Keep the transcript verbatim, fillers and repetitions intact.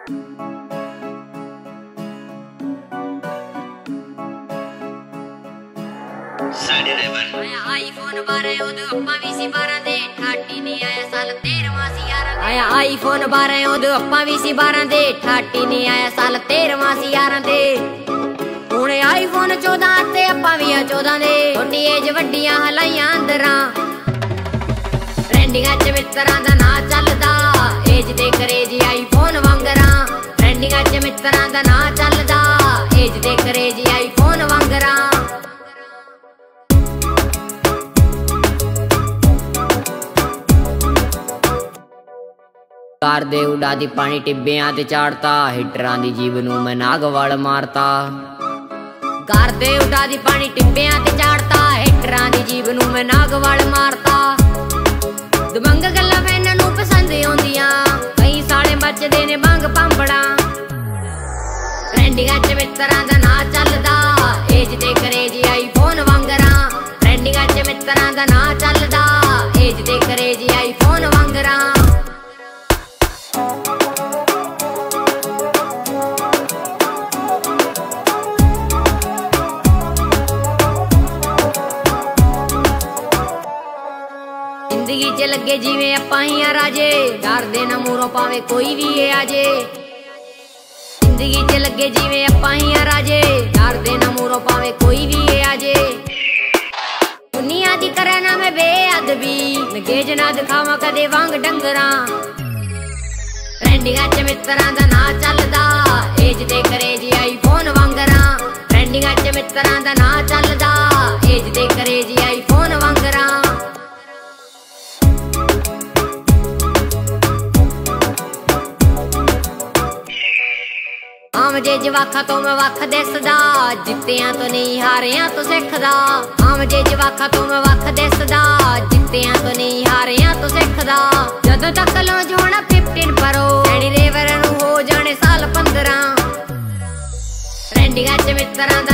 आया आईफोन बारह उदू अप्पा भी सी बारह दे ठाटी नहीं आया साल तेरहवां सी यारां दे। आया आईफोन बारह उदू अप्पा भी सी बारह दे ठाटी नहीं आया साल तेरहवां सी यारां दे। हुणे आईफोन चौदह ते अप्पा भी आ चौदह दे छोटी एज वड्डियां हलाइयां अंदरां ट्रेंडिंगां च मित्तरां दा ना चलदा एज दे करेजी आईफोन वांगरां ट्रेंडिंगां च मित्तरां दा ना चलदा एज दे करेजी आईफोन वांगरां। कार दे उड़ा दी पानी टिब्बियां ते चाड़ता हिटरां दी जीव नूं मैं नागवाल मारता। कार दे उड़ा दी पानी टिब्बियां ते चाड़ता हिटरां दी जीव नूं मैं नागवाल मारता। दबंग गल्लां मैनूं नूं पसंद आउंदियां कई साले बचदे ने भंग भांबड़ा ट्रेंडिंगां च मित्तरां दा ना चलदा एज दे करेजी आईफोन वांगरां ट्रेंडिंगां च मित्तरां दा ना चलदा एज दे करेजी आईफोन वांगरां। जिंदगी च लगे जिवें आपां ही आ राजे डर दे ना मूरों पावे कोई भी ए आजे। जिंदगी च लगे जिवें आपां ही आ राजे डर दे ना मूरों पावे कोई भी ए आजे। दुनिया दी करे ना मैं बेअदबी नगेज ना दिखावां कदे वांग डंगरां ट्रेंडिंगां च मित्तरां दा ना चलदा एज दे करेजी आईफोन वांगरां ट्रेंडिंगां च मित्तरां दा ना चलदा एज दे करेजी आईफोन वांगरां। आम जे जवाखा तो मैं वख दिसदा जित्तियां तो नहीं हारियां तो सिखदा आम जे जवाखा तो मैं वख दिसदा जित्तियां तो नहीं हारियां तो सिखदा। जदों तक लॉन्च होना फिफ्टीन प्रो सैनी रेवर नूं हो जाने साल पंद्रह ट्रेंडिंगां च मित्तरां